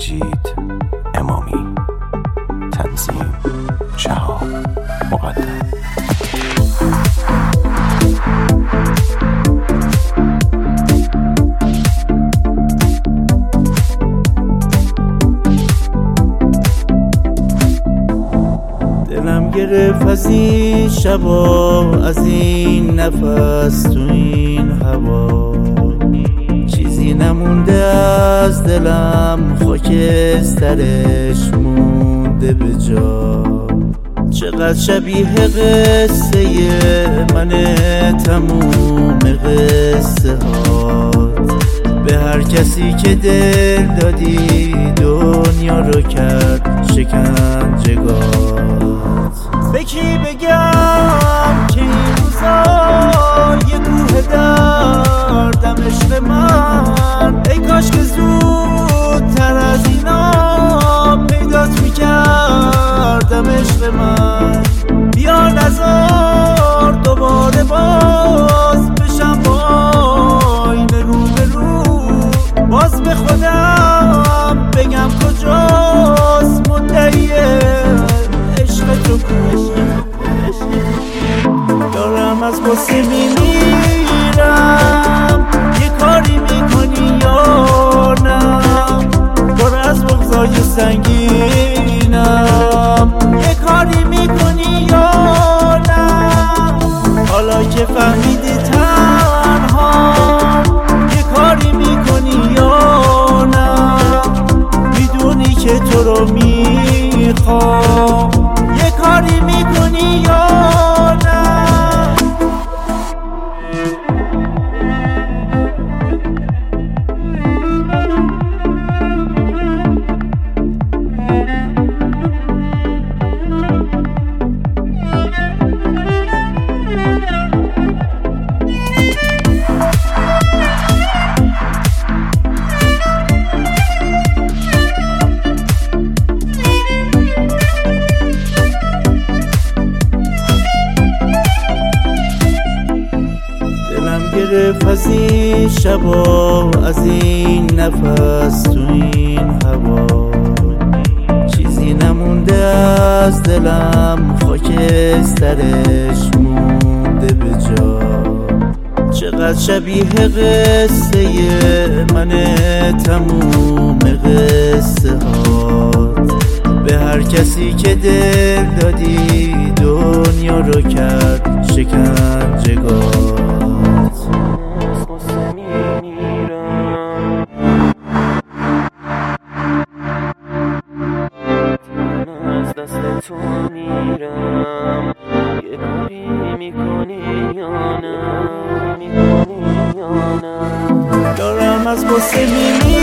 مجید امامی، تنظیم شهاب مقدم. دلم گرفت از این شبا، از این نفس تو این هوا، چیزی نمونده از دلم، خاکسترش مونده به جا. چقدر شبیه قصه من تموم قصه هات، به هر کسی که دل دادی دنیا رو کرد شکنجه‌گاه. به کی بگم که این روزا یه کوه دردم عشق من، ای کاش که زودتر از اینا پیدات میکردم عشق من. بیا نزار دوباره باز بشم با این رو به رو، باز به خودم بگم کجاست مدعی عشق تو کو. دارم از غصه میمیرم، یه کاری میکنی یا نه؟ پر از بغضای سنگینم، یه کاری میکنی یا نه؟ حالا که فهمیدی تنها، یه کاری میکنی یا نه؟ میدونی که تو رو میخوام، یه کاری میکنی یا نه؟ گرفت از این شبا، از این نفس تو این هوا، چیزی نمونده از دلم، خاکسترش مونده به جا. چقدر شبیه قصه من تموم قصه هات، به هر کسی که دل دادی دنیا رو کرد شکنجه‌گاه. دست تو میرم، یه کاری میکنی یا نه؟ دارم از غصه میمیرم،